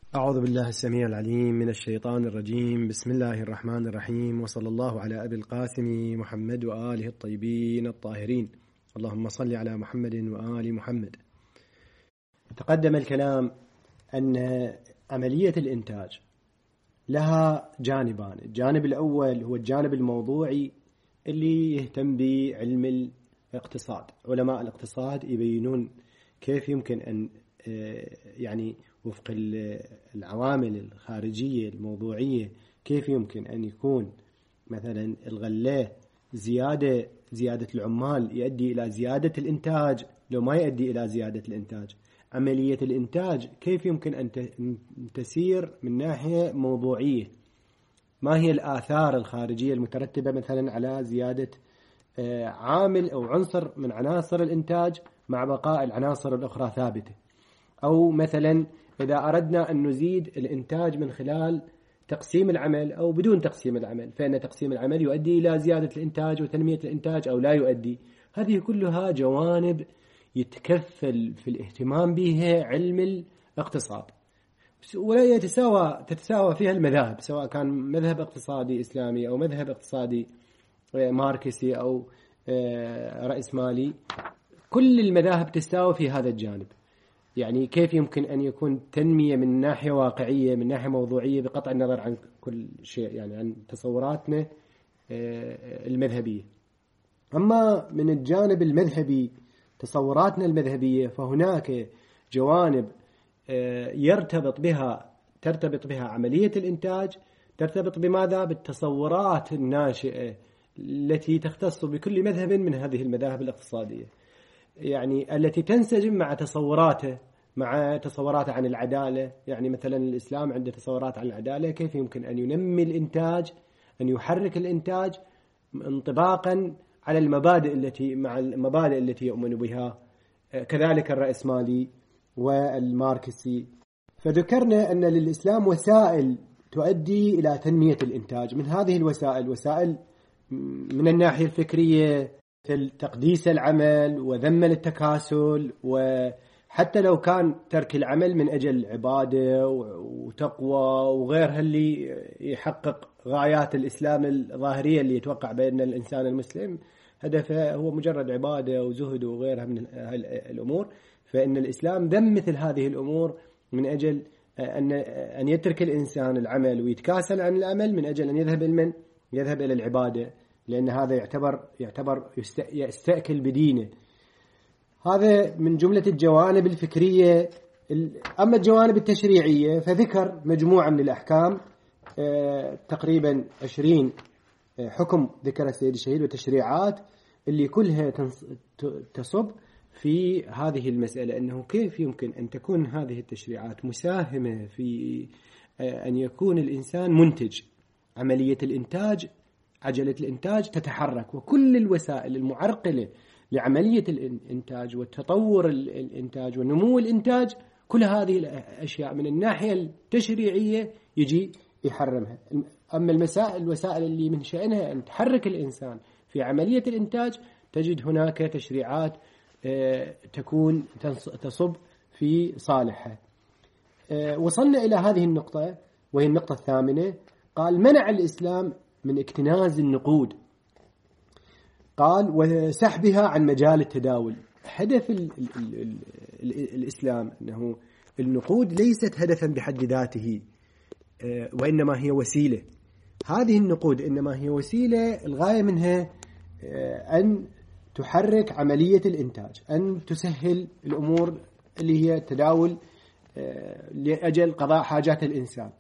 أعوذ بالله السميع العليم من الشيطان الرجيم. بسم الله الرحمن الرحيم، وصلى الله على أبي القاسم محمد وآله الطيبين الطاهرين. اللهم صل على محمد وآل محمد. تقدم الكلام أن عملية الإنتاج لها جانبان. الجانب الأول هو الجانب الموضوعي اللي يهتم بعلم الاقتصاد. علماء الاقتصاد يبينون كيف يمكن أن يعني وفق العوامل الخارجية الموضوعية كيف يمكن أن يكون مثلا الغلاء زيادة العمال يؤدي إلى زيادة الإنتاج لو ما يؤدي إلى زيادة الإنتاج. عملية الإنتاج كيف يمكن أن تسير من ناحية موضوعية، ما هي الآثار الخارجية المترتبة مثلا على زيادة عامل أو عنصر من عناصر الإنتاج مع بقاء العناصر الأخرى ثابتة. أو مثلا إذا أردنا أن نزيد الإنتاج من خلال تقسيم العمل أو بدون تقسيم العمل، فإن تقسيم العمل يؤدي إلى زيادة الإنتاج وتنمية الإنتاج أو لا يؤدي. هذه كلها جوانب يتكفل في الاهتمام بها علم الاقتصاد، ولا تتساوى فيها المذاهب، سواء كان مذهب اقتصادي إسلامي أو مذهب اقتصادي ماركسي أو رأسمالي. كل المذاهب تستوى في هذا الجانب. يعني كيف يمكن أن يكون تنمية من ناحية واقعية من ناحية موضوعية بقطع النظر عن كل شيء، يعني عن تصوراتنا المذهبية. أما من الجانب المذهبي تصوراتنا المذهبية فهناك جوانب ترتبط بها عملية الإنتاج. ترتبط بماذا؟ بالتصورات الناشئة التي تختص بكل مذهب من هذه المذاهب الاقتصادية، يعني التي تنسجم مع تصوراته عن العدالة. يعني مثلا الإسلام عنده تصورات عن العدالة، كيف يمكن أن ينمي الإنتاج، أن يحرك الإنتاج انطباقا على المبادئ التي يؤمن بها. كذلك الرأسمالي والماركسي. فذكرنا أن للإسلام وسائل تؤدي إلى تنمية الإنتاج. من هذه وسائل من الناحية الفكرية تقديس العمل وذم التكاسل، وحتى لو كان ترك العمل من أجل عبادة وتقوى وغيرها اللي يحقق غايات الإسلام الظاهرية اللي يتوقع بأن الإنسان المسلم هدفه هو مجرد عبادة وزهد وغيرها من الأمور. فإن الإسلام ذم مثل هذه الأمور من أجل أن يترك الإنسان العمل ويتكاسل عن العمل من أجل أن يذهب إلى العبادة، لأن هذا يعتبر يستأكل بدينه. هذا من جملة الجوانب الفكرية. أما الجوانب التشريعية فذكر مجموعة من الأحكام، تقريبا 20 حكم ذكر السيد الشهيد وتشريعات اللي كلها تصب في هذه المسألة، أنه كيف يمكن أن تكون هذه التشريعات مساهمة في أن يكون الإنسان منتج. عملية الإنتاج، عجلة الإنتاج تتحرك، وكل الوسائل المعرقلة لعملية الإنتاج والتطور الإنتاج ونمو الإنتاج، كل هذه الأشياء من الناحية التشريعية يجي يحرمها. أما الوسائل اللي من شأنها أن تحرك الإنسان في عملية الإنتاج، تجد هناك تشريعات تكون تصب في صالحها. وصلنا إلى هذه النقطة وهي النقطة الثامنة. قال: منع الإسلام من اكتناز النقود، قال وسحبها عن مجال التداول. هدف الإسلام أنه النقود ليست هدفا بحد ذاته، وإنما هي وسيلة. هذه النقود إنما هي وسيلة، الغاية منها أن تحرك عملية الإنتاج، أن تسهل الأمور اللي هي التداول لأجل قضاء حاجات الإنسان.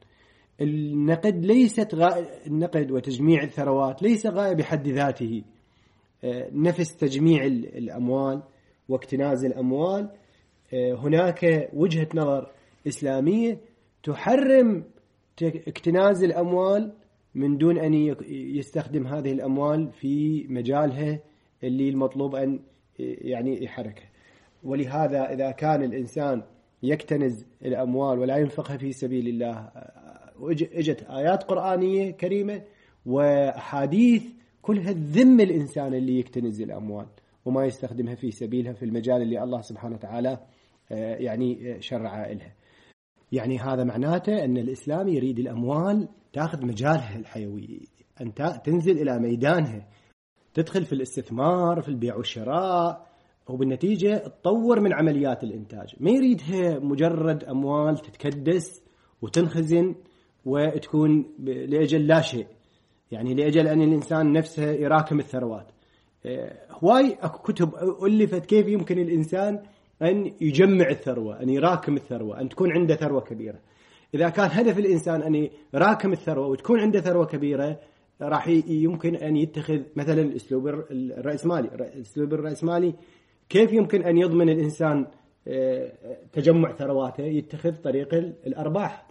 النقد وتجميع الثروات ليس غاية بحد ذاته. نفس تجميع الأموال واكتناز الأموال، هناك وجهة نظر إسلامية تحرم اكتناز الأموال من دون أن يستخدم هذه الأموال في مجالها اللي المطلوب أن يعني يحركها. ولهذا إذا كان الإنسان يكتنز الأموال ولا ينفقها في سبيل الله، اجت آيات قرآنية كريمة وأحاديث كلها ذم الإنسان اللي يكتنز الأموال وما يستخدمها في سبيلها في المجال اللي الله سبحانه وتعالى يعني شرع لها. يعني هذا معناته أن الإسلام يريد الأموال تأخذ مجالها الحيوي، أن تنزل إلى ميدانها، تدخل في الاستثمار، في البيع والشراء، وبالنتيجة تطور من عمليات الإنتاج. ما يريدها مجرد أموال تتكدس وتنخزن وتكون لأجل لا شيء، يعني لأجل أن الإنسان نفسه يراكم الثروات. هواي كتب ألفت كيف يمكن الإنسان أن يجمع الثروة، أن يراكم الثروة، أن تكون عنده ثروة كبيرة. إذا كان هدف الإنسان أن يراكم الثروة وتكون عنده ثروة كبيرة، راح يمكن أن يتخذ مثلا الأسلوب الرأسمالي. الأسلوب الرأسمالي كيف يمكن أن يضمن الإنسان تجمع ثرواته؟ يتخذ طريق الأرباح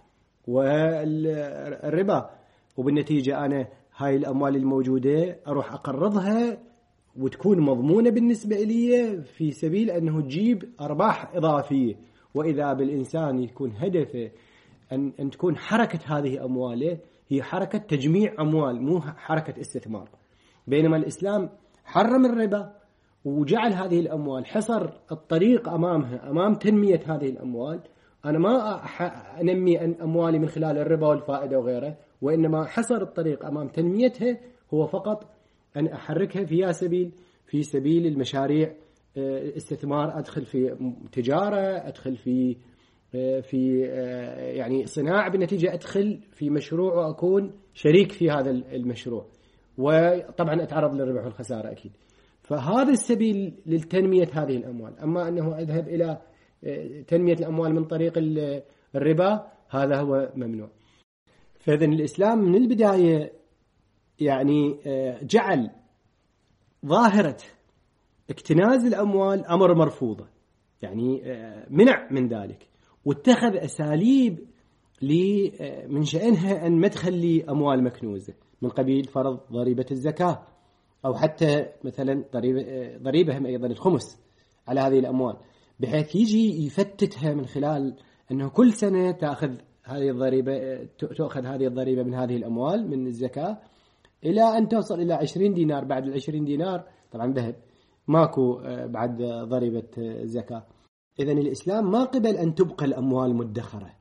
والربا، وبالنتيجة أنا هاي الأموال الموجودة أروح أقرضها وتكون مضمونة بالنسبة لي في سبيل أنه تجيب أرباح إضافية. وإذا بالإنسان يكون هدفه أن تكون حركة هذه أمواله هي حركة تجميع أموال، مو حركة استثمار. بينما الإسلام حرم الربا وجعل هذه الأموال، حصر الطريق أمامها، أمام تنمية هذه الأموال. أنا ما أنمي أموالي من خلال الربا والفائدة وغيره، وإنما حصر الطريق أمام تنميتها هو فقط أن أحركها في سبيل المشاريع، استثمار، أدخل في تجارة، أدخل في يعني صناعة، بالنتيجة أدخل في مشروع وأكون شريك في هذا المشروع، وطبعا أتعرض للربح والخسارة أكيد. فهذا السبيل للتنمية هذه الأموال. أما أنه أذهب إلى تنمية الأموال من طريق الربا، هذا هو ممنوع. فإذن الإسلام من البداية يعني جعل ظاهرة اكتناز الأموال أمر مرفوضة، يعني منع من ذلك، واتخذ أساليب من شأنها أن ما تخلي أموال مكنوزة، من قبيل فرض ضريبة الزكاة، أو حتى مثلا ضريبهم أيضا الخمس على هذه الأموال، بحيث يجي يفتتها من خلال أنه كل سنة تأخذ هذه الضريبة من هذه الأموال من الزكاة، إلى أن توصل إلى 20 دينار. بعد 20 دينار طبعا ذهب، ماكو بعد ضريبة الزكاة. إذن الإسلام ما قبل أن تبقى الأموال مدخرة،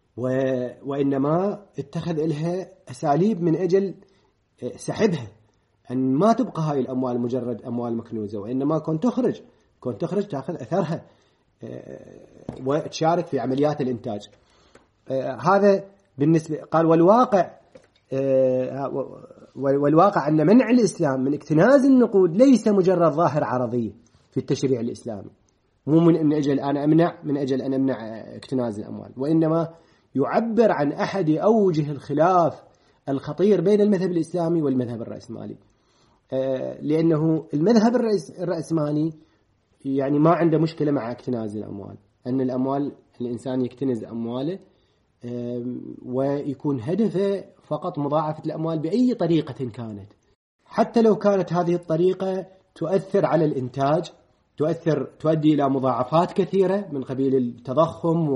وإنما اتخذ لها أساليب من أجل سحبها، أن ما تبقى هاي الأموال مجرد أموال مكنوزة، وإنما كون تخرج تأخذ أثرها وتشارك في عمليات الإنتاج. هذا بالنسبة. قال والواقع أن منع الإسلام من اكتناز النقود ليس مجرد ظاهر عرضية في التشريع الإسلامي، مو من أجل أنا أمنع من أجل أن أمنع اكتناز الأموال، وإنما يعبر عن أحد أوجه الخلاف الخطير بين المذهب الإسلامي والمذهب الرأسمالي. لأنه المذهب الرأسمالي يعني ما عنده مشكلة مع اكتناز الأموال، أن الأموال الإنسان يكتنز أمواله ويكون هدفه فقط مضاعفة الأموال بأي طريقة كانت، حتى لو كانت هذه الطريقة تؤثر على الإنتاج، تؤدي إلى مضاعفات كثيرة من قبيل التضخم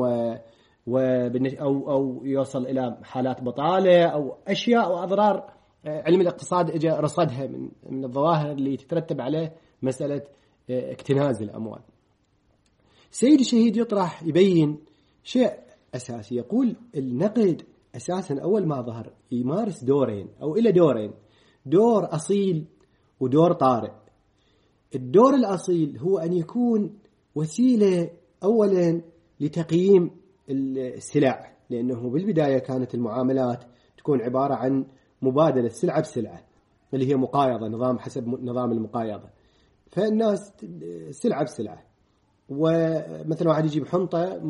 أو يوصل إلى حالات بطالة أو أشياء وأضرار. علم الاقتصاد اجى رصدها من الظواهر اللي تترتب عليه مسألة اكتناز الأموال. سيد الشهيد يطرح يبين شيء أساسي، يقول النقد أساسا أول ما ظهر يمارس دورين أو إلى دورين، دور أصيل ودور طارئ. الدور الأصيل هو أن يكون وسيلة أولا لتقييم السلع، لأنه بالبداية كانت المعاملات تكون عبارة عن مبادلة سلعة بسلعة، اللي هي مقايضة، نظام حسب نظام المقايضة. فالناس سلعة بسلعة، ومثلا واحد يجيب حنطة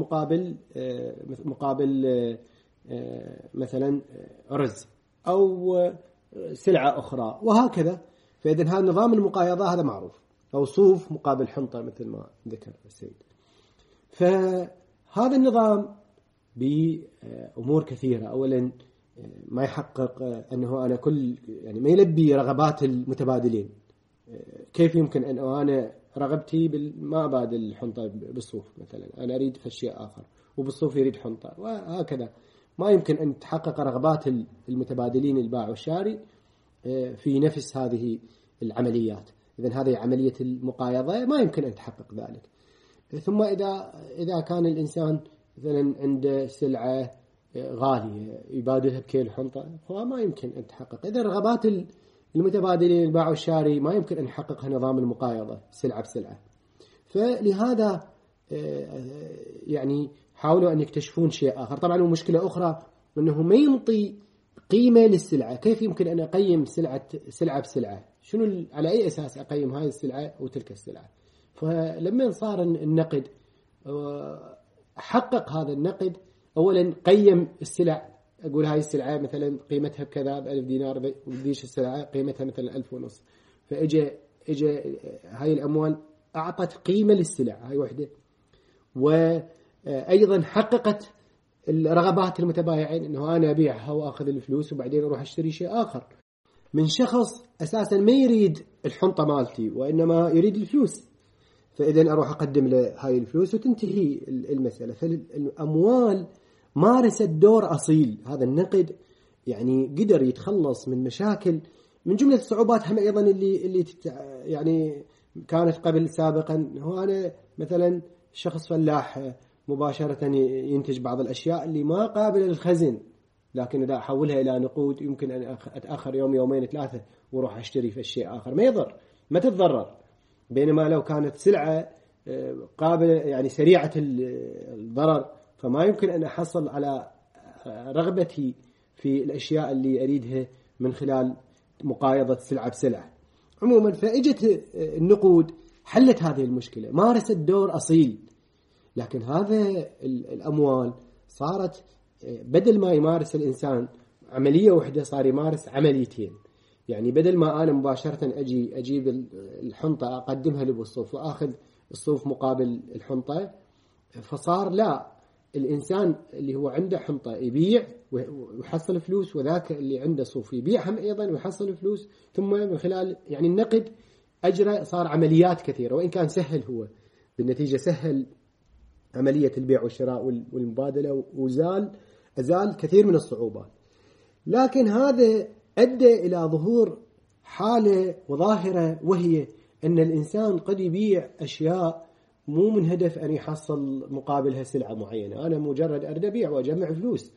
مقابل مثلا رز أو سلعة أخرى وهكذا. فإذن هذا نظام المقايضة هذا معروف، أو صوف مقابل حنطة مثل ما ذكر السيد. فهذا النظام بأمور كثيرة. أولا ما يحقق أنه أنا يعني ما يلبي رغبات المتبادلين. كيف يمكن أن أنا رغبتي ما أبادل الحنطة بالصوف مثلا، أنا أريد أشياء آخر وبالصوف يريد حنطة، وهكذا ما يمكن أن تحقق رغبات المتبادلين البائع والشاري في نفس هذه العمليات. إذن هذه عملية المقايضة ما يمكن أن تحقق ذلك. ثم إذا كان الإنسان مثلا عنده سلعة غالية يبادلها بكيل حنطة، فما يمكن أن تحقق. إذا رغبات المتبادلين الباع والشاري ما يمكن أن يحققها نظام المقايضة سلعة بسلعة. فلهذا يعني حاولوا أن يكتشفون شيء آخر. طبعا مشكلة أخرى أنه ما ينطي قيمة للسلعة. كيف يمكن أن أقيم سلعة بسلعة؟ شنو على أي أساس أقيم هاي السلعة أو تلك السلعة؟ فلما صار النقد حقق هذا النقد، أولا قيم السلع، أقول هاي السلعة مثلا قيمتها بكذا ب1000 دينار، وديش السلعة قيمتها مثلا 1500. فإجا هاي الأموال أعطت قيمة للسلع، هاي وحدة. وأيضا حققت الرغبات المتبايعين، إنه أنا أبيعها وأخذ الفلوس وبعدين أروح أشتري شيء آخر من شخص أساسا ما يريد الحنطة مالتي وإنما يريد الفلوس. فإذا أروح أقدم له هاي الفلوس وتنتهي المسألة. فالأموال مارست دور أصيل. هذا النقد يعني قدر يتخلص من مشاكل، من جملة الصعوبات هم أيضا اللي يعني كانت قبل سابقا. هو أنا مثلا شخص فلاح مباشرة ينتج بعض الأشياء اللي ما قابلة للخزن، لكن إذا أحولها إلى نقود يمكن أن أتأخر يوم يومين ثلاثة وروح أشتري في الشيء آخر، ما يضر، ما تتضرر. بينما لو كانت سلعة قابلة يعني سريعة الضرر، فما يمكن أن أحصل على رغبتي في الأشياء اللي أريدها من خلال مقايضة سلعة بسلعة. عموما فإجت النقود حلت هذه المشكلة، مارست دور أصيل. لكن هذا الأموال صارت بدل ما يمارس الإنسان عملية واحدة صار يمارس عمليتين. يعني بدل ما أنا مباشرة أجيب الحنطة أقدمها للصوف وأخذ الصوف مقابل الحنطة، فصار لا، الإنسان اللي هو عنده حنطة يبيع ويحصل فلوس، وذاك اللي عنده صوف يبيع هم أيضا ويحصل فلوس. ثم من خلال يعني النقد أجرى، صار عمليات كثيرة، وإن كان سهل هو بالنتيجة سهل عملية البيع والشراء والمبادلة، أزال كثير من الصعوبات. لكن هذا أدى إلى ظهور حالة وظاهرة، وهي أن الإنسان قد يبيع أشياء مو من هدف أن يحصل مقابلها سلعة معينة، أنا مجرد أريد أبيع وأجمع فلوس.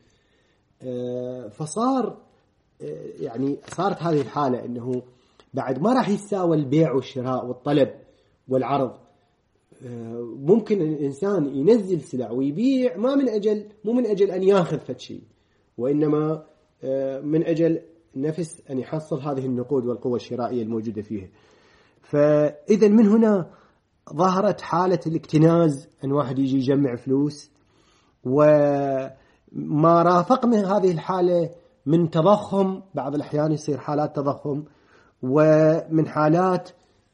فصار يعني صارت هذه الحالة أنه بعد ما راح يستوى البيع والشراء والطلب والعرض. ممكن الإنسان ينزل سلع ويبيع مو من أجل أن يأخذ فد شيء، وإنما من أجل نفس أن يحصل هذه النقود والقوة الشرائية الموجودة فيها. فإذا من هنا ظهرت حالة الاكتناز، أن واحد يجي يجمع فلوس، وما رافق من هذه الحالة من تضخم، بعض الأحيان يصير حالات تضخم، ومن حالات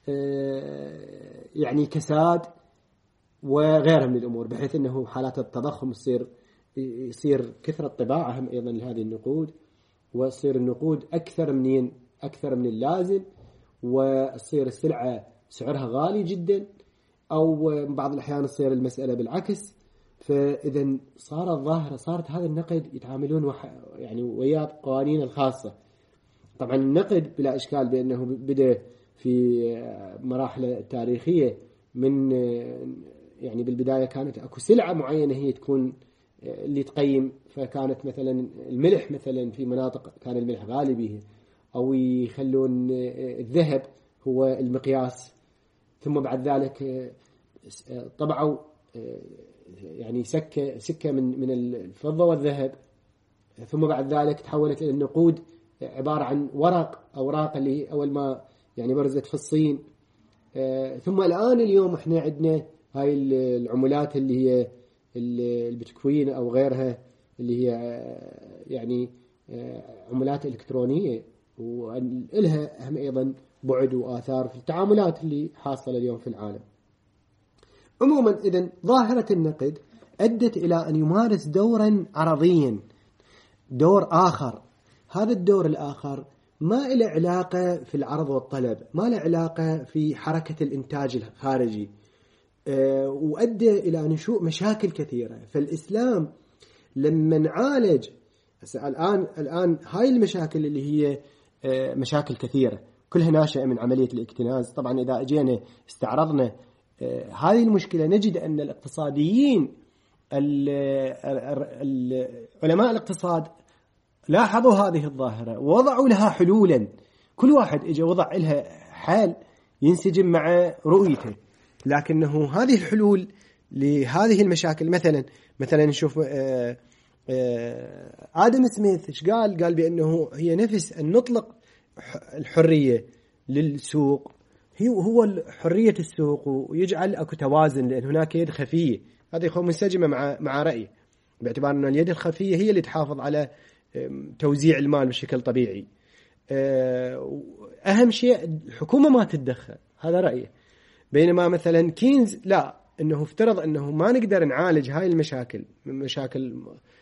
يعني كساد وغيرها من الأمور، بحيث أنه حالات التضخم يصير كثرة طباعهم أيضا لهذه النقود، وتصير النقود أكثر من اللازم، وتصير السلعة سعرها غالي جدا، أو بعض الأحيان تصير المسألة بالعكس. فإذا صارت هذا النقد يتعاملون يعني وياه قوانين الخاصة. طبعا النقد بلا إشكال بأنه بدأ في مراحل تاريخية، من يعني بالبداية كانت أكو سلعة معينة هي تكون اللي تقيم، فكانت مثلا الملح، مثلا في مناطق كان الملح غالي به، أو يخلون الذهب هو المقياس. ثم بعد ذلك طبعوا يعني سكة من الفضة والذهب. ثم بعد ذلك تحولت إلى النقود عبارة عن أوراق اللي أول ما يعني برزت في الصين. ثم اليوم احنا عندنا هاي العملات اللي هي البيتكوين أو غيرها، اللي هي يعني عملات إلكترونية، ولها هم أيضا بعد وآثار في التعاملات اللي حاصلة اليوم في العالم. عموما إذن ظاهرة النقد أدت إلى أن يمارس دورا عرضيا، دور آخر. هذا الدور الآخر ما له علاقة في العرض والطلب، ما له علاقة في حركة الإنتاج الخارجي، وأدى إلى نشوء مشاكل كثيرة. فالإسلام لما نعالج الآن هاي المشاكل اللي هي مشاكل كثيرة كلها ناشئة من عملية الاكتناز. طبعا إذا أجينا استعرضنا هذه المشكلة، نجد أن الاقتصاديين علماء الاقتصاد لاحظوا هذه الظاهرة ووضعوا لها حلولا، كل واحد اجى وضع لها حل ينسجم مع رؤيته، لكنه هذه الحلول لهذه المشاكل مثلا نشوف آدم سميث ايش قال بأنه هي نفس أن نطلق الحرية للسوق هو حرية السوق، ويجعل اكو توازن، لأن هناك يد خفية. هذه يكون منسجمة مع رأيه، باعتبار أن اليد الخفية هي اللي تحافظ على توزيع المال بشكل طبيعي. أهم شيء الحكومة ما تتدخل، هذا رأيه. بينما مثلا كينز لا، أنه افترض أنه ما نقدر نعالج هاي المشاكل، مشاكل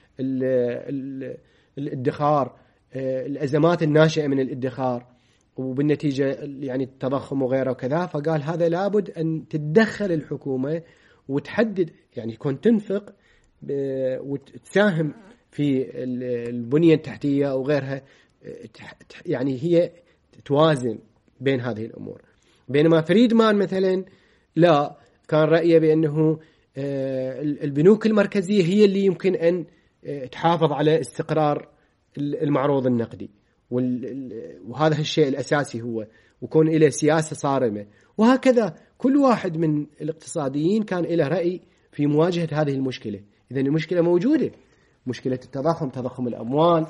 الادخار، الأزمات الناشئة من الادخار وبالنتيجة يعني التضخم وغيره وكذا، فقال هذا لابد أن تتدخل الحكومة وتحدد، يعني يكون تنفق وتساهم في البنية التحتية أو غيرها، يعني هي توازن بين هذه الأمور. بينما فريدمان مثلا لا، كان رأيه بأنه البنوك المركزية هي اللي يمكن أن تحافظ على استقرار المعروض النقدي، وهذا الشيء الأساسي هو، وكون إلى سياسة صارمة. وهكذا كل واحد من الاقتصاديين كان له رأي في مواجهة هذه المشكلة. إذن المشكلة موجودة، مشكلة التضخم، تضخم الأموال،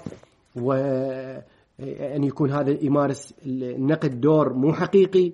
وأن يكون هذا يمارس النقد دور مو حقيقي،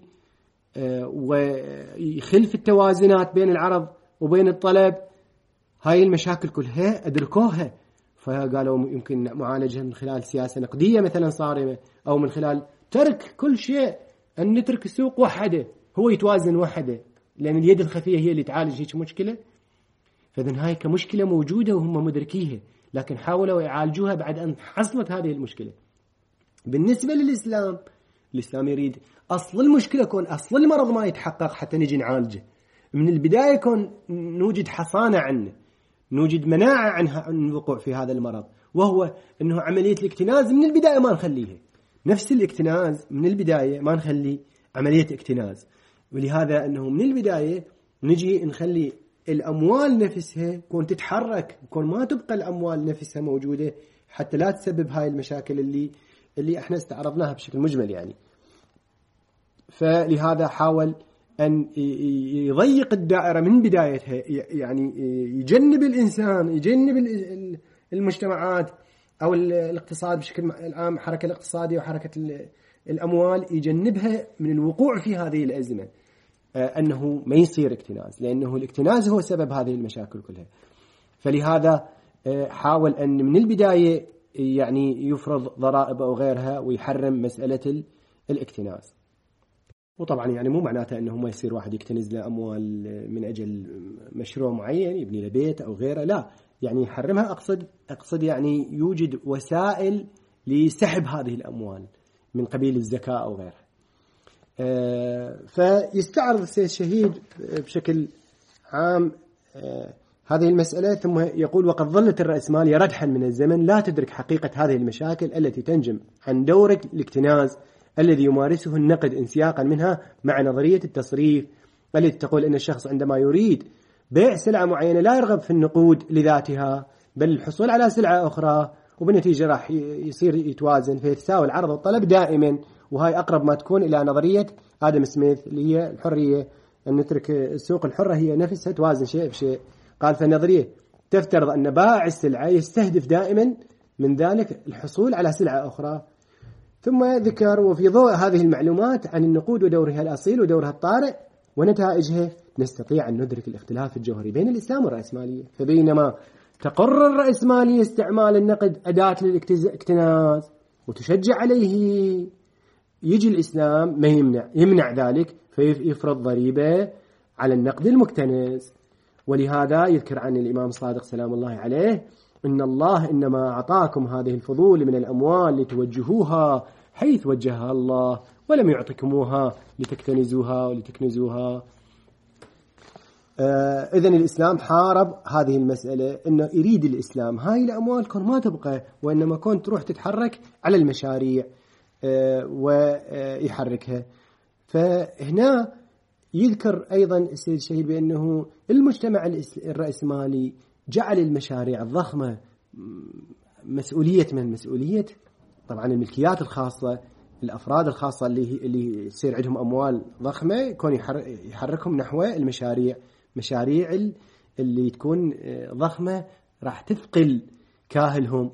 ويخلف التوازنات بين العرض وبين الطلب. هاي المشاكل كلها أدركوها، فقالوا يمكن معالجها من خلال سياسة نقدية مثلا صارمة، أو من خلال ترك كل شيء، أن نترك السوق وحده، هو يتوازن وحده، لأن اليد الخفية هي اللي تعالج هيك مشكلة. فإذن هاي كمشكلة موجودة وهم مدركيها، لكن حاولوا يعالجوها بعد أن حصلت هذه المشكلة. بالنسبة للإسلام، الإسلام يريد أصل المشكلة كون أصل المرض ما يتحقق حتى نجي نعالجه من البداية، كون نوجد حصانة عنه، نوجد مناعة عن الوقوع في هذا المرض، وهو أنه عملية الاكتناز من البداية ما نخليها، نفس الاكتناز من البداية ما نخلي عملية اكتناز. ولهذا أنه من البداية نجي نخلي الأموال نفسها كون تتحرك، كون ما تبقى الأموال نفسها موجودة، حتى لا تسبب هاي المشاكل اللي احنا استعرضناها بشكل مجمل يعني. فلهذا حاول أن يضيق الدائرة من بدايتها، يعني يجنب الإنسان، يجنب المجتمعات أو الاقتصاد بشكل عام، حركة الاقتصادية وحركة الأموال، يجنبها من الوقوع في هذه الأزمة، أنه ما يصير اكتناز، لأنه الاكتناز هو سبب هذه المشاكل كلها. فلهذا حاول أن من البداية يعني يفرض ضرائب أو غيرها، ويحرم مسألة الاكتناز. وطبعا يعني مو معناته أنه ما يصير واحد يكتنز له أموال من أجل مشروع معين، يبني له بيت أو غيره، لا، يعني يحرمها. أقصد يعني يوجد وسائل لسحب هذه الأموال من قبيل الزكاة أو غيرها. فيستعرض السيد الشهيد بشكل عام هذه المسألة، ثم يقول: وقد ظلت الرأسمالية ردحا من الزمن لا تدرك حقيقة هذه المشاكل التي تنجم عن دور الاكتناز الذي يمارسه النقد انسياقا منها مع نظرية التصريف التي تقول أن الشخص عندما يريد بيع سلعة معينة لا يرغب في النقود لذاتها، بل الحصول على سلعة أخرى، وبالنتيجة راح يصير يتوازن، فيتساوي العرض والطلب دائما. وهاي أقرب ما تكون إلى نظرية آدم سميث اللي هي الحرية، أن نترك السوق الحرة هي نفسها توازن شيء بشيء. قال: فالنظرية تفترض أن بائع السلعة يستهدف دائما من ذلك الحصول على سلعة أخرى. ثم ذكر: وفي ضوء هذه المعلومات عن النقود ودورها الأصيل ودورها الطارئ ونتائجها، نستطيع أن ندرك الاختلاف الجوهري بين الإسلام والرأسمالية. فبينما تقرر الرأسمالية استعمال النقد أداة للاكتناز وتشجع عليه، يجي الإسلام ما يمنع ذلك، فيفرض ضريبة على النقد المكتنز. ولهذا يذكر عن الإمام الصادق سلام الله عليه: إن الله إنما أعطاكم هذه الفضول من الأموال لتوجهوها حيث وجهها الله، ولم يعطكموها لتكتنزوها ولتكنزوها. إذن الإسلام حارب هذه المسألة، إنه يريد الإسلام هاي الأموال كون ما تبقى، وإنما كون تروح تتحرك على المشاريع ويحركها. فهنا يذكر أيضا السيد الشهيد بأنه المجتمع الرأسمالي جعل المشاريع الضخمة مسؤولية من مسؤولية طبعا الملكيات الخاصة، الأفراد الخاصة اللي يصير عندهم أموال ضخمة يكون يحركهم نحو مشاريع اللي تكون ضخمة راح تثقل كاهلهم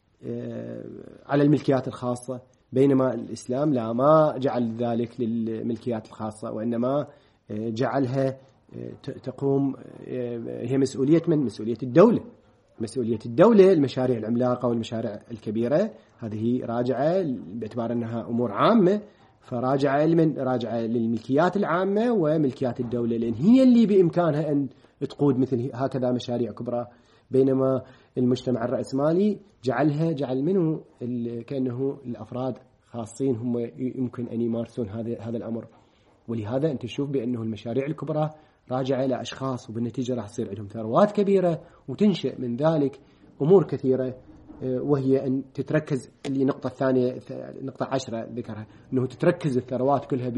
على الملكيات الخاصة، بينما الإسلام لا، ما جعل ذلك للملكيات الخاصة، وإنما جعلها تقوم هي مسؤولية الدولة. مسؤولية الدولة المشاريع العملاقة والمشاريع الكبيرة هذه راجعة باعتبار أنها أمور عامة، فراجعة للملكيات العامة وملكيات الدولة، لأن هي اللي بإمكانها أن تقود مثل هكذا مشاريع كبرى. بينما المجتمع الرأسمالي جعل منه كأنه الأفراد خاصين هم يمكن أن يمارسون هذا الأمر. ولهذا أنت تشوف بأنه المشاريع الكبرى راجعة إلى أشخاص، وبالنتيجة راح يصير عندهم ثروات كبيرة، وتنشئ من ذلك أمور كثيرة، وهي أن تتركز اللي نقطة الثانية، نقطة 10 ذكرها، أنه تتركز الثروات كلها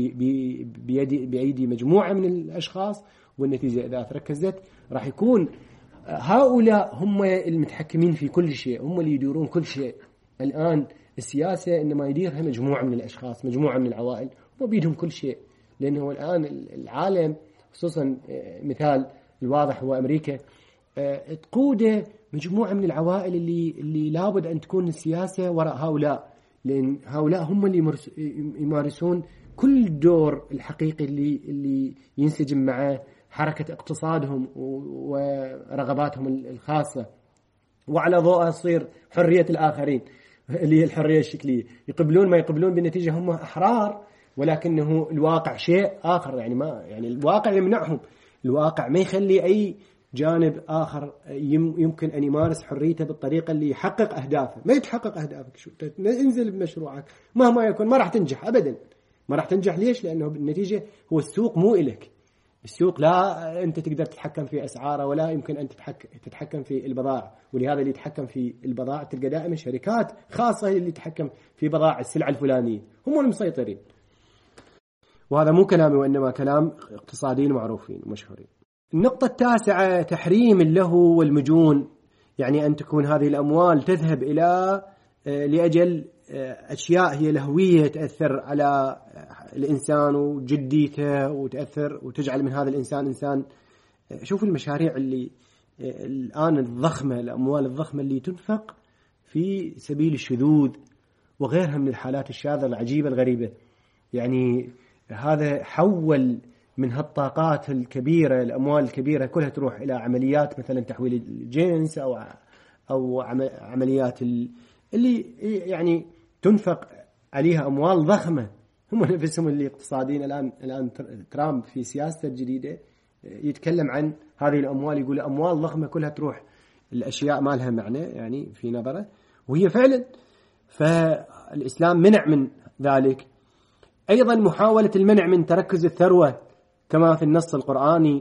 بأيدي مجموعة من الأشخاص، والنتيجة إذا تركزت راح يكون هؤلاء هم المتحكمين في كل شيء، هم اللي يدورون كل شيء. الآن السياسة إنما يديرها مجموعة من الأشخاص، مجموعة من العوائل، وبيدهم كل شيء. لأنه الآن العالم خصوصا مثال الواضح هو أمريكا، تقوده مجموعة من العوائل اللي لابد أن تكون السياسة وراء هؤلاء، لأن هؤلاء هم اللي يمارسون كل الدور الحقيقي اللي ينسجم مع حركة اقتصادهم ورغباتهم الخاصة، وعلى ضوءها تصير حرية الآخرين اللي هي الحرية الشكلية. يقبلون ما يقبلون، بالنتيجة هم أحرار، ولكنه الواقع شيء آخر. يعني الواقع يمنعهم، الواقع ما يخلي أي جانب آخر يمكن أن يمارس حريته بالطريقة اللي يحقق أهدافه. ما يتحقق أهدافك، شو انزل بمشروعك مهما يكون ما راح تنجح أبدا، ما راح تنجح. ليش؟ لأنه بالنتيجة هو السوق مو إلك. السوق لا أنت تقدر تتحكم في أسعاره، ولا يمكن أن تتحكم في البضائع. ولهذا اللي يتحكم في البضائع تلقى دائما شركات خاصة اللي تتحكم في بضائع السلعة الفلانية، هم المسيطرين. وهذا مو كلامي، وإنما كلام اقتصاديين معروفين ومشهورين. النقطة 9 تحريم اللهو والمجون، يعني أن تكون هذه الأموال تذهب لأجل أشياء هي لهوية تأثر على الإنسان وجديته، وتأثر وتجعل من هذا الإنسان إنسان. شوف المشاريع اللي الآن الضخمة، الأموال الضخمة اللي تنفق في سبيل الشذوذ وغيرها من الحالات الشاذة العجيبة الغريبة. يعني هذا حول من هالطاقات الكبيرة، الأموال الكبيرة كلها تروح إلى عمليات مثلا تحويل الجنس أو عمليات اللي يعني تنفق عليها أموال ضخمة. هم نفسهم اللي اقتصاديين الآن ترامب في سياسته الجديدة يتكلم عن هذه الأموال، يقول أموال ضخمة كلها تروح الأشياء ما لها معنى يعني في نظره، وهي فعلا. فالإسلام منع من ذلك. أيضا محاولة المنع من تركز الثروة كما في النص القرآني،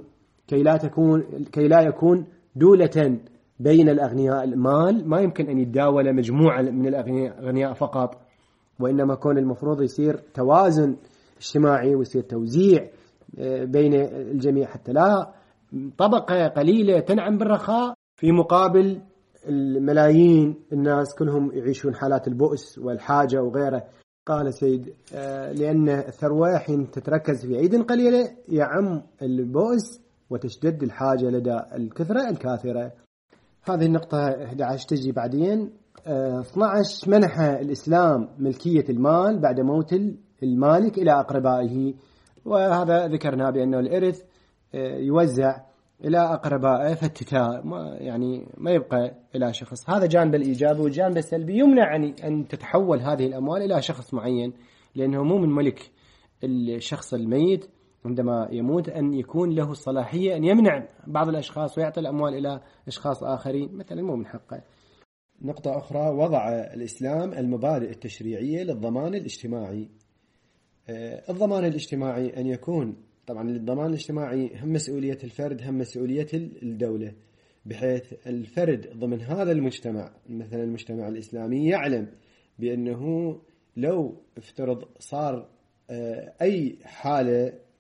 كي لا يكون دولة بين الأغنياء. المال ما يمكن أن يتداول مجموعة من الأغنياء فقط، وإنما كون المفروض يصير توازن اجتماعي ويصير توزيع بين الجميع، حتى لا طبقة قليلة تنعم بالرخاء في مقابل الملايين الناس كلهم يعيشون حالات البؤس والحاجة وغيره. قال سيد لأن الثروة حين تتركز في أيد قليلة يعم البؤس وتشتد الحاجة لدى الكثرة الكاثرة. هذه النقطة 11 تجي بعدين. 12 منح الإسلام ملكية المال بعد موت المالك إلى أقربائه، وهذا ذكرنا بأنه الإرث يوزع إلى أقربائه فالتتاء، ما يبقى إلى شخص. هذا جانب الإيجابي. والجانب السلبي يمنع أن تتحول هذه الأموال إلى شخص معين، لأنه مو من ملك الشخص الميت عندما يموت أن يكون له الصلاحية أن يمنع بعض الأشخاص ويعطي الأموال إلى أشخاص آخرين مثلا، مو من حقه. نقطة أخرى، وضع الإسلام المبادئ التشريعية للضمان الاجتماعي. الضمان الاجتماعي أن يكون طبعا الضمان الاجتماعي هم مسؤولية الفرد هم مسؤولية الدولة، بحيث الفرد ضمن هذا المجتمع مثلا المجتمع الإسلامي يعلم بأنه لو افترض صار أي حالة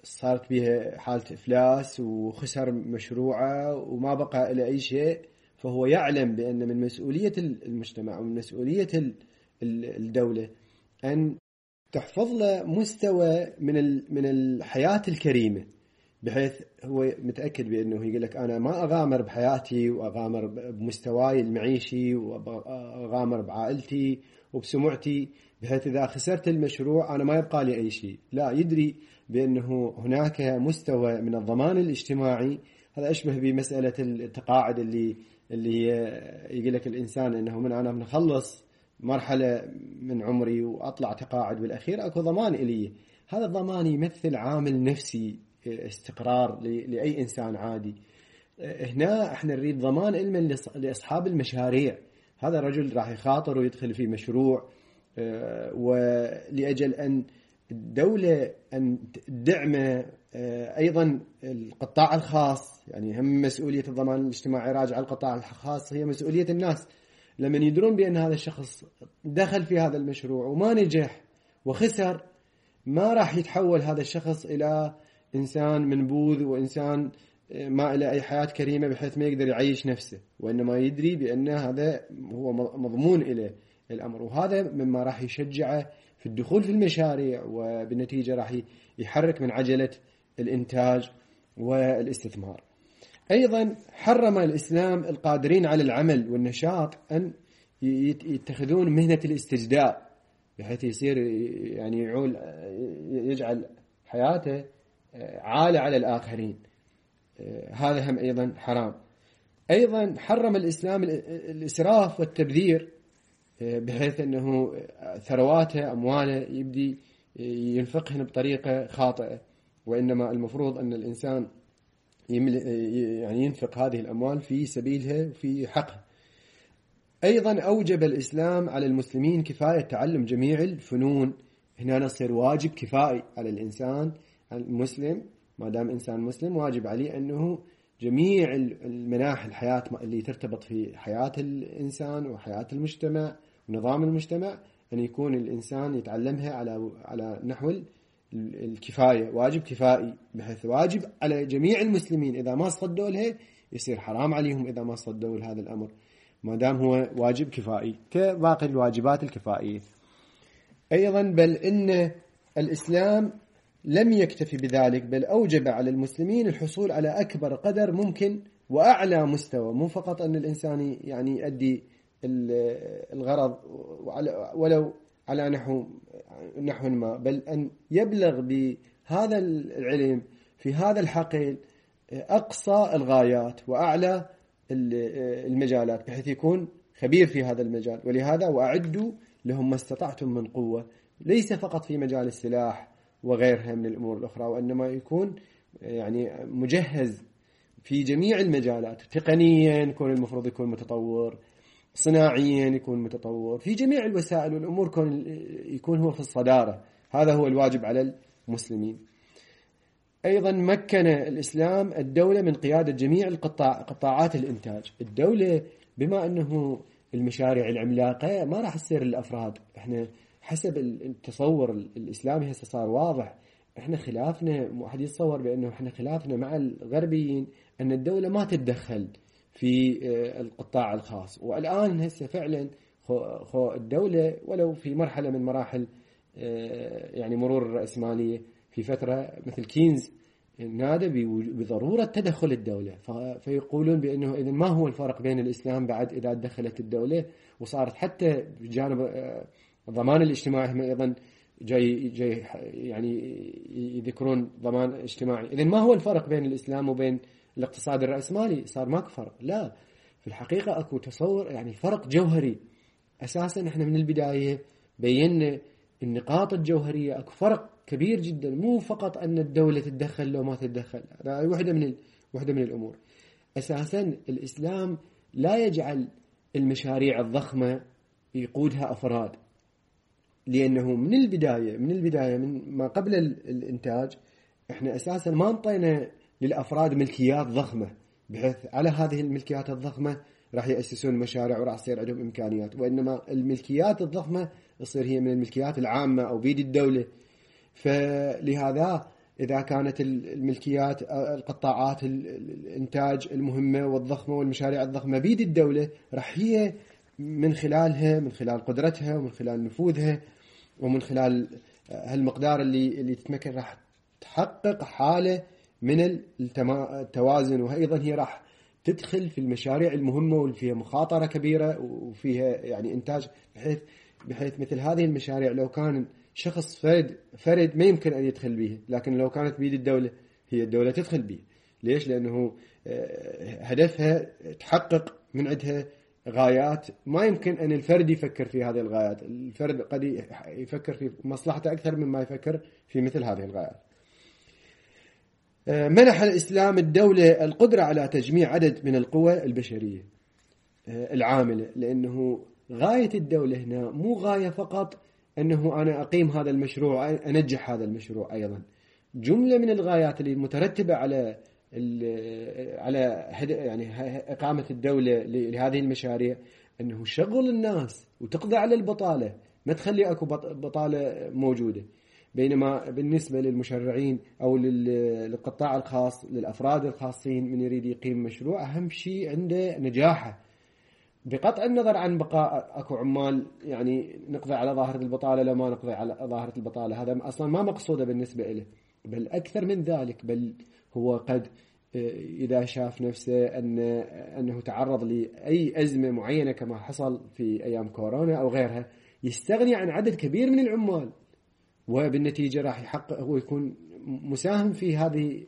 صارت بها حالة إفلاس وخسر مشروعه وما بقى إلى أي شيء، فهو يعلم بأن من مسؤولية المجتمع ومن مسؤولية الدولة أن تحفظ له مستوى من الحياة الكريمة، بحيث هو متأكد بأنه يقول لك أنا ما أغامر بحياتي وأغامر بمستواي المعيشي وأغامر بعائلتي وبسمعتي، بحيث إذا خسرت المشروع أنا ما يبقى لي أي شيء. لا، يدري بأنه هناك مستوى من الضمان الاجتماعي. هذا أشبه بمسألة التقاعد اللي يقول لك الإنسان أنه أنا بنخلص مرحلة من عمري وأطلع تقاعد، بالأخير أكو ضمان إلي. هذا الضمان يمثل عامل نفسي استقرار لأي إنسان عادي. هنا احنا نريد ضمان علما لأصحاب المشاريع. هذا الرجل راح يخاطر ويدخل في مشروع، ولأجل أن الدولة أن تدعم أيضا القطاع الخاص. يعني هم مسؤولية الضمان الاجتماعي راجع على القطاع الخاص، هي مسؤولية الناس. لما يدرون بأن هذا الشخص دخل في هذا المشروع وما نجح وخسر، ما راح يتحول هذا الشخص إلى إنسان منبوذ وإنسان ما إلى أي حياة كريمة بحيث ما يقدر يعيش نفسه، وإنما يدري بأن هذا هو مضمون إليه الأمر. وهذا مما راح يشجعه في الدخول في المشاريع، وبالنتيجة راح يحرك من عجلة الإنتاج والاستثمار. أيضا حرم الإسلام القادرين على العمل والنشاط أن يتخذون مهنة الاستجداء، بحيث يصير يعني يجعل حياته عالة على الآخرين. هذا هم أيضا حرام. أيضا حرم الإسلام الإسراف والتبذير، بحيث أنه ثرواته أمواله يبدي ينفقهن بطريقة خاطئة، وإنما المفروض أن الإنسان يعني ينفق هذه الأموال في سبيلها وفي حقها. أيضا أوجب الإسلام على المسلمين كفاية تعلم جميع الفنون. هنا نصير واجب كفائي على الإنسان المسلم، ما دام إنسان مسلم واجب عليه أنه جميع المناحي الحياة اللي ترتبط في حياة الإنسان وحياة المجتمع ونظام المجتمع أن يكون الإنسان يتعلمها على نحو الكفاية، واجب كفائي، بحيث واجب على جميع المسلمين إذا ما صدوا لها يصير حرام عليهم إذا ما صدوا لهذا الأمر، ما دام هو واجب كفائي كباقي الواجبات الكفائية. أيضا بل إن الإسلام لم يكتفي بذلك، بل أوجب على المسلمين الحصول على أكبر قدر ممكن وأعلى مستوى، مو فقط أن الإنسان يعني يؤدي الغرض ولو على نحو ما، بل أن يبلغ بهذا العلم في هذا الحقل أقصى الغايات وأعلى المجالات، بحيث يكون خبير في هذا المجال. ولهذا وأعدوا لهم ما استطعتم من قوة، ليس فقط في مجال السلاح وغيرها من الأمور الأخرى، وإنما يكون يعني مجهز في جميع المجالات. تقنيا المفروض يكون متطور، صناعيا يكون متطور، في جميع الوسائل والأمور يكون هو في الصدارة. هذا هو الواجب على المسلمين. أيضا مكن الإسلام الدولة من قيادة جميع قطاعات الإنتاج. الدولة بما أنه المشاريع العملاقة ما راح تصير للأفراد، إحنا حسب التصور الإسلامي هسه صار واضح، إحنا خلافنا، واحد يتصور بأنه إحنا خلافنا مع الغربيين أن الدولة ما تتدخل في القطاع الخاص. والآن هسه فعلا الدولة ولو في مرحلة من مراحل يعني مرور الرأسمالية، في فترة مثل كينز نادى بضرورة تدخل الدولة، فيقولون بأنه إذن ما هو الفرق بين الإسلام بعد إذا دخلت الدولة وصارت حتى بجانب الضمان الاجتماعي هم أيضا جاي يعني يذكرون ضمان اجتماعي. إذن ما هو الفرق بين الإسلام وبين الاقتصاد الرأسمالي؟ صار ماكو فرق. لا، في الحقيقة أكو تصور يعني فرق جوهري. أساسا إحنا من البداية بينا النقاط الجوهرية، أكو فرق كبير جدا، مو فقط أن الدولة تتدخل لو ما تتدخل. هذا واحدة من الأمور. أساسا الإسلام لا يجعل المشاريع الضخمة يقودها أفراد، لأنه من البداية من ما قبل الإنتاج إحنا أساسا ما انطينا للأفراد ملكيات ضخمة، بحيث على هذه الملكيات الضخمة راح يأسسون مشاريع وراح يصير عندهم إمكانيات، وإنما الملكيات الضخمة تصير هي من الملكيات العامة أو بيد الدولة. فلهذا إذا كانت الملكيات القطاعات الإنتاج المهمة والضخمة والمشاريع الضخمة بيد الدولة، راح هي من خلالها، من خلال قدرتها ومن خلال نفوذها ومن خلال هالمقدار اللي تتمكن، راح تحقق حالة من التوازن. وأيضا هي راح تدخل في المشاريع المهمة واللي فيها مخاطرة كبيرة وفيها يعني إنتاج، بحيث مثل هذه المشاريع لو كان شخص فرد ما يمكن أن يدخل به، لكن لو كانت بيد الدولة، هي الدولة تدخل به. ليش؟ لأنه هدفها تحقق من عندها غايات ما يمكن أن الفرد يفكر في هذه الغايات. الفرد قد يفكر في مصلحته أكثر مما يفكر في مثل هذه الغايات. منح الإسلام الدولة القدرة على تجميع عدد من القوى البشرية العاملة، لأنه غاية الدولة هنا مو غاية فقط أنه أنا أقيم هذا المشروع، أنجح هذا المشروع. أيضا جملة من الغايات اللي مترتبة على يعني إقامة الدولة لهذه المشاريع، أنه شغل الناس وتقضي على البطالة، ما تخلي أكو بطالة موجودة. بينما بالنسبة للمشرعين أو للقطاع الخاص، للأفراد الخاصين، من يريد يقيم مشروع أهم شيء عنده نجاحه، بقطع النظر عن بقاء أكو عمال يعني نقضي على ظاهرة البطالة لما نقضي على ظاهرة البطالة. هذا أصلا ما مقصودة بالنسبة إليه، بل أكثر من ذلك، بل هو قد إذا شاف نفسه أنه تعرض لأي أزمة معينة كما حصل في أيام كورونا أو غيرها، يستغني عن عدد كبير من العمال، وبالنتيجة راح يحقق هو يكون مساهم في هذه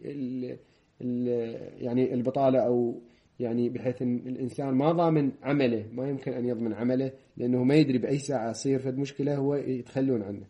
يعني البطالة، أو يعني بحيث أن الإنسان ما ضامن عمله، ما يمكن أن يضمن عمله، لأنه ما يدري بأي ساعة يصير فد مشكلة هو يتخلون عنه.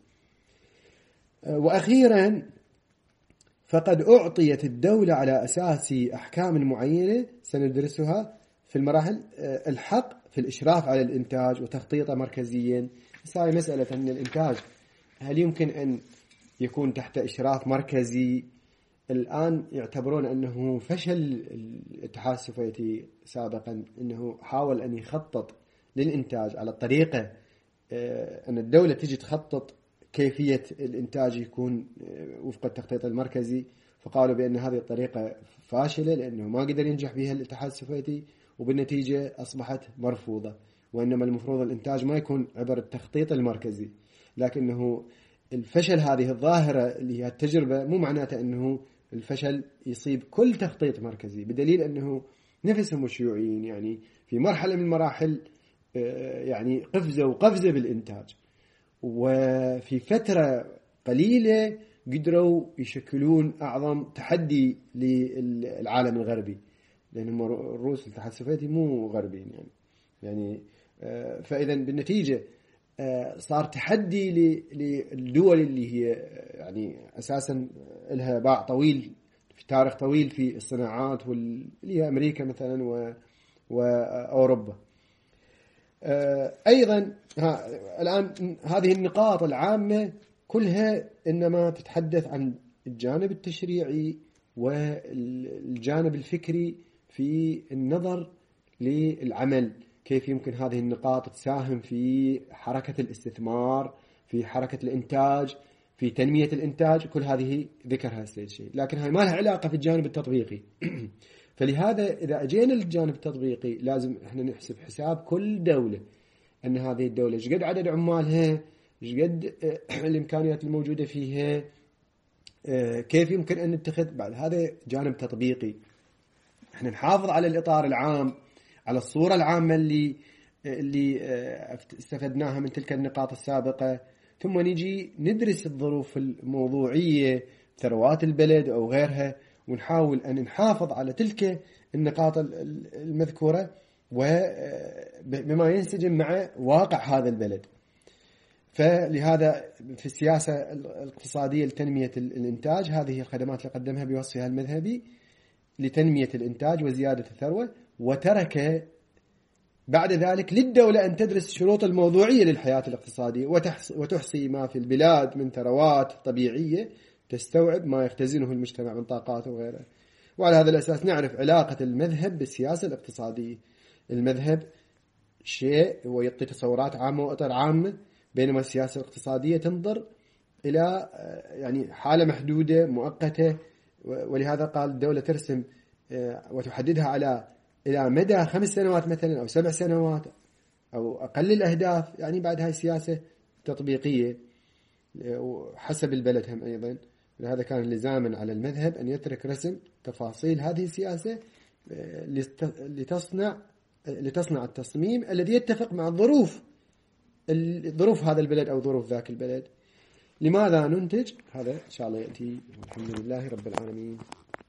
وأخيرا، فقد أعطيت الدولة على أساس أحكام معينة سندرسها في المراحل الحق في الإشراف على الإنتاج وتخطيطه مركزيا. هاي مسألة أن الإنتاج هل يمكن أن يكون تحت إشراف مركزي؟ الآن يعتبرون أنه فشل الاتحاد السوفيتي سابقا، أنه حاول أن يخطط للإنتاج على الطريقة أن الدولة تجي تخطط كيفية الإنتاج يكون وفق التخطيط المركزي، فقالوا بأن هذه الطريقة فاشلة لأنه ما قدر ينجح بها الاتحاد السوفيتي، وبالنتيجة أصبحت مرفوضة. وإنما المفروض الإنتاج ما يكون عبر التخطيط المركزي. لكنه الفشل هذه الظاهرة اللي هي التجربة مو معناته أنه الفشل يصيب كل تخطيط مركزي، بدليل أنه نفسهم الشيوعيين يعني في مرحلة من المراحل يعني قفزة بالإنتاج، وفي فترة قليلة قدروا يشكلون أعظم تحدي للعالم الغربي، لأن الروس الاتحاد السوفيتي مو غربيين يعني فإذا بالنتيجة صار تحدي للدول اللي هي يعني أساسا لها باع طويل في تاريخ طويل في الصناعات، واللي هي أمريكا مثلا وأوروبا. أيضا الآن هذه النقاط العامة كلها إنما تتحدث عن الجانب التشريعي والجانب الفكري في النظر للعمل، كيف يمكن هذه النقاط تساهم في حركة الاستثمار، في حركة الإنتاج، في تنمية الإنتاج. كل هذه ذكرها السيد شيء، لكن هاي ما لها علاقة في الجانب التطبيقي. فلهذا إذا أجينا للجانب التطبيقي لازم إحنا نحسب حساب كل دولة، أن هذه الدولة شقد عدد عمالها، شقد الإمكانيات الموجودة فيها، كيف يمكن أن نتخذ بعد. هذا جانب تطبيقي. إحنا نحافظ على الإطار العام، على الصورة العامة اللي استفدناها من تلك النقاط السابقة، ثم نجي ندرس الظروف الموضوعية، ثروات البلد أو غيرها، ونحاول أن نحافظ على تلك النقاط المذكورة وبما ينسجم مع واقع هذا البلد. فلهذا في السياسة الاقتصادية لتنمية الإنتاج، هذه الخدمات اللي قدمها بوصفها المذهبي لتنمية الإنتاج وزيادة الثروة، وترك بعد ذلك للدولة أن تدرس الشروط الموضوعية للحياة الاقتصادية وتحصي ما في البلاد من ثروات طبيعية تستوعب ما يختزنه المجتمع من طاقات وغيرها. وعلى هذا الأساس نعرف علاقة المذهب بالسياسة الاقتصادية. المذهب شيء هو يعطي تصورات عامة وإطار عامة، بينما السياسة الاقتصادية تنظر إلى يعني حالة محدودة مؤقتة، ولهذا قال الدولة ترسم وتحددها إلى مدى 5 سنوات مثلا أو 7 سنوات أو أقل الأهداف. يعني بعد هاي السياسة تطبيقية وحسب البلد هم أيضا. لهذا كان لزاما على المذهب أن يترك رسم تفاصيل هذه السياسة لتصنع التصميم الذي يتفق مع ظروف هذا البلد أو ظروف ذاك البلد. لماذا ننتج؟ هذا إن شاء الله يأتي. الحمد لله رب العالمين.